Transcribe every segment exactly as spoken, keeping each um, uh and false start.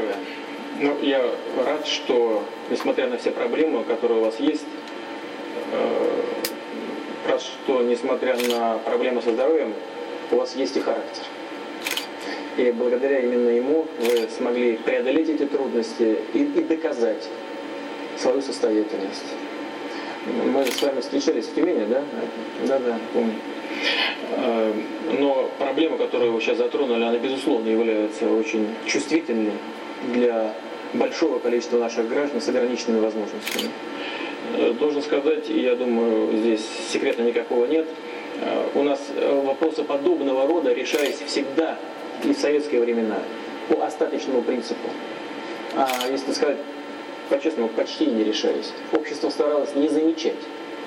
здоровья. Ну, я рад, что, несмотря на все проблемы, которые у вас есть, э, рад, что, несмотря на проблемы со здоровьем, у вас есть и характер. И благодаря именно ему вы смогли преодолеть эти трудности и, и доказать свою состоятельность. Мы с вами встречались в Тюмени, да? Да, да, помню. Но проблема, которую вы сейчас затронули, она, безусловно, является очень чувствительной для большого количества наших граждан с ограниченными возможностями. Должен сказать, и я думаю, здесь секрета никакого нет, у нас вопросы подобного рода решались всегда и в советские времена по остаточному принципу. А если сказать по-честному, почти не решались. Общество старалось не замечать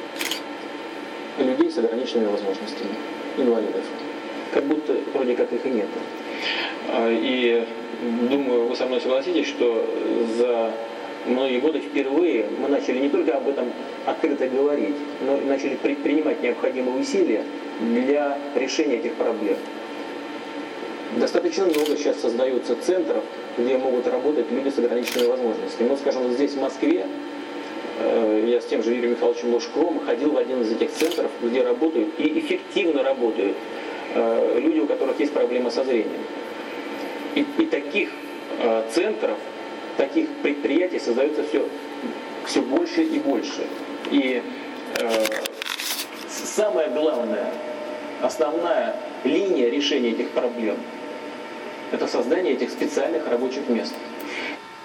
людей с ограниченными возможностями, инвалидов. Как будто вроде как их и нет. И думаю, вы со мной согласитесь, что за многие годы впервые мы начали не только об этом открыто говорить, но и начали предпринимать необходимые усилия для решения этих проблем. Достаточно много сейчас создается центров, где могут работать люди с ограниченными возможностями. Ну, скажем, вот здесь, в Москве, э, я с тем же Юрием Михайловичем Лужковым ходил в один из этих центров, где работают и эффективно работают э, люди, у которых есть проблемы со зрением. И, и таких э, центров, таких предприятий создается все, все больше и больше. И э, самое главное, основная линия решения этих проблем — это создание этих специальных рабочих мест.